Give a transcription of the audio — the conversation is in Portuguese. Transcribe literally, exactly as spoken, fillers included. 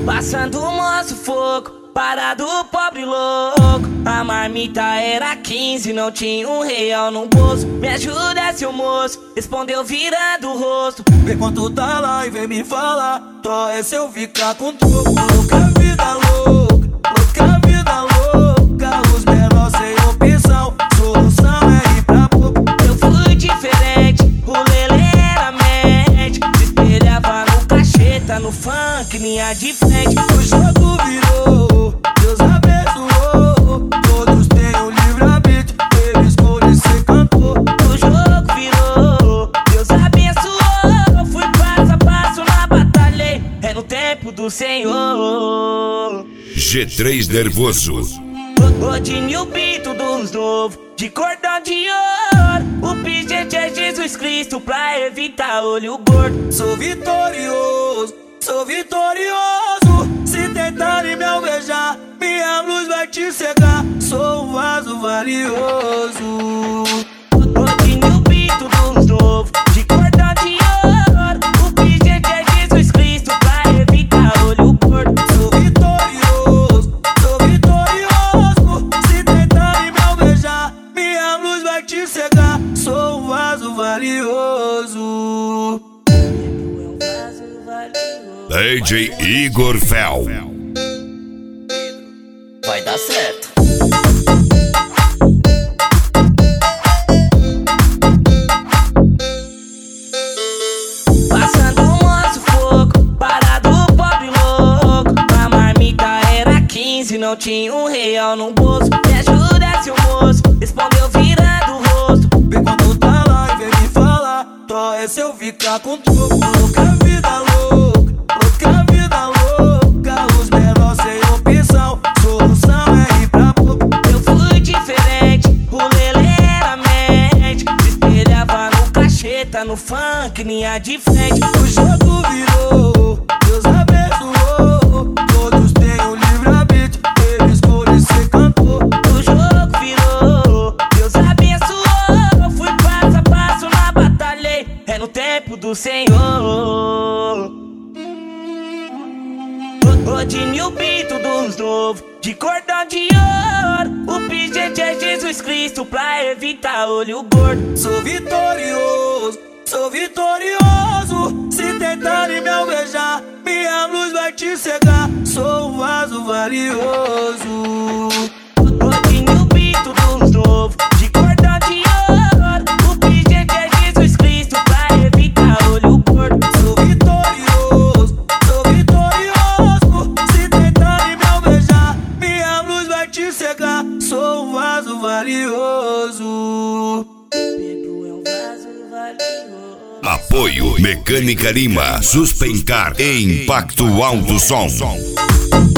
Passando o moço fogo, parado pobre louco. A marmita era quinze, não tinha um real no bolso. Me ajuda, seu moço, respondeu virando o rosto. Vê quanto tá lá e vem me falar. Só é se eu ficar com troco. Louca vida louca, louca vida louca. Os menores sem opção, solução é ir pra pouco. Eu fui diferente, o lelê era médio. Se espelhava no cacheta, no funk, linha de frente. O jogo virou, Deus abençoou. Todos têm um livre-arbítrio, ele escolhe ser cantor. O jogo virou, Deus abençoou. Fui passo a passo na batalha, é no tempo do Senhor. G três Nervoso. Rodinho o Bito dos novos, de cordão de ouro. O pijete é Jesus Cristo pra evitar olho gordo. Sou vitorioso, sou vitorioso. Se tentarem me alvejar, minha luz vai te cegar. Sou um vaso valioso. Rodinho o Bito dos novos, de cordão de ouro. O pijete é Jesus Cristo pra evitar olho gordo. Sou vitorioso, sou vitorioso. Se tentarem me alvejar, minha luz vai te cegar. Sou um vaso valioso. D J Igor Fel. Vai dar certo. Passando o moço fogo, parado pobre louco. A marmita era quinze, não tinha um real no bolso. Me ajuda, seu moço, respondeu virando o rosto. Vê quando tá lá e vem me falar. Só é se eu ficar com troco. Louca vida louca, louca vida louca. Os menores sem opção, solução é ir pra pouco. Eu fui diferente, o lelê era médio. Se espelhava no cacheta, no funk, linha de frente. O jogo virou, Deus abençoou. Todos têm um livre-arbítrio, ele escolhe ser cantor. O jogo virou, Deus abençoou. Fui passo a passo na batalha, é no tempo do Senhor. Rodinho o Bito dos novos, de cordão de ouro. O pijete é Jesus Cristo pra evitar olho gordo. Sou vitorioso, sou vitorioso. Se tentarem me alvejar, minha luz vai te cegar. Sou um vaso valioso. Rodinho o Bito dos novos, de cordão de ouro. O pijete é Jesus Cristo pra evitar olho gordo. Sou vitorioso, sou vitorioso. Se tentarem me alvejar, minha luz vai te cegar. Sou um vaso valioso. Pedro é um vaso valioso. Apoio Mecânica Lima, Suspencar e Impacto Alto Som.